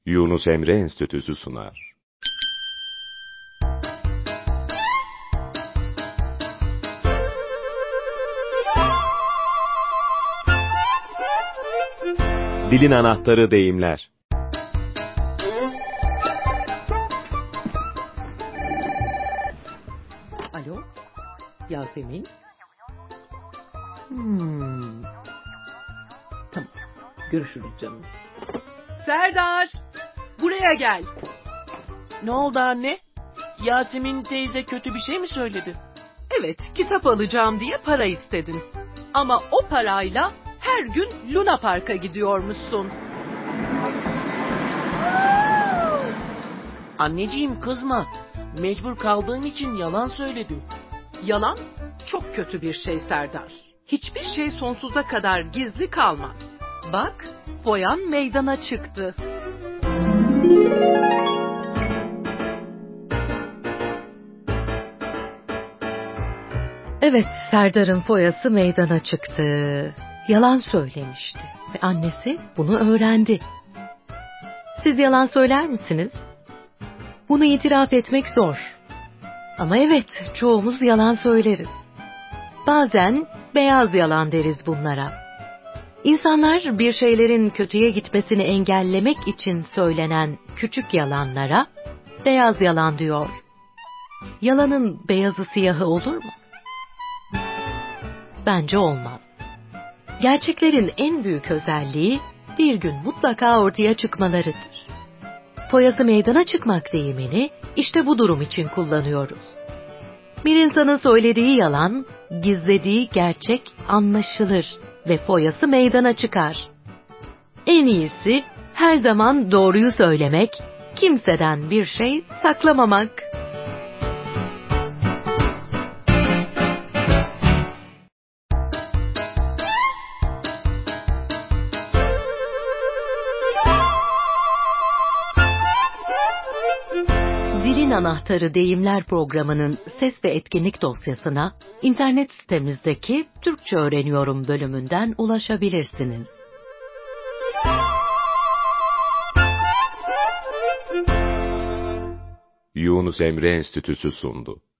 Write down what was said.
Yunus Emre Enstitüsü sunar. Dilin anahtarı deyimler. Alo, Yasemin. Tamam, görüşürüz canım. Serdar, buraya gel. Ne oldu anne? Yasemin teyze kötü bir şey mi söyledi? Evet, kitap alacağım diye para istedin. Ama o parayla her gün Luna Park'a gidiyormuşsun. Anneciğim kızma. Mecbur kaldığım için yalan söyledim. Yalan çok kötü bir şey Serdar. Hiçbir şey sonsuza kadar gizli kalmaz. Bak, foyan meydana çıktı. Evet, Serdar'ın foyası meydana çıktı. Yalan söylemişti ve annesi bunu öğrendi. Siz yalan söyler misiniz? Bunu itiraf etmek zor. Ama evet, çoğumuz yalan söyleriz. Bazen beyaz yalan deriz bunlara. İnsanlar bir şeylerin kötüye gitmesini engellemek için söylenen küçük yalanlara beyaz yalan diyor. Yalanın beyazı siyahı olur mu? Bence olmaz. Gerçeklerin en büyük özelliği bir gün mutlaka ortaya çıkmalarıdır. Foyası meydana çıkmak deyimini işte bu durum için kullanıyoruz. Bir insanın söylediği yalan, gizlediği gerçek anlaşılır ve foyası meydana çıkar. En iyisi her zaman doğruyu söylemek, kimseden bir şey saklamamak. Dilin Anahtarı Deyimler programının ses ve etkinlik dosyasına internet sitemizdeki Türkçe Öğreniyorum bölümünden ulaşabilirsiniz. Yunus Emre Enstitüsü sundu.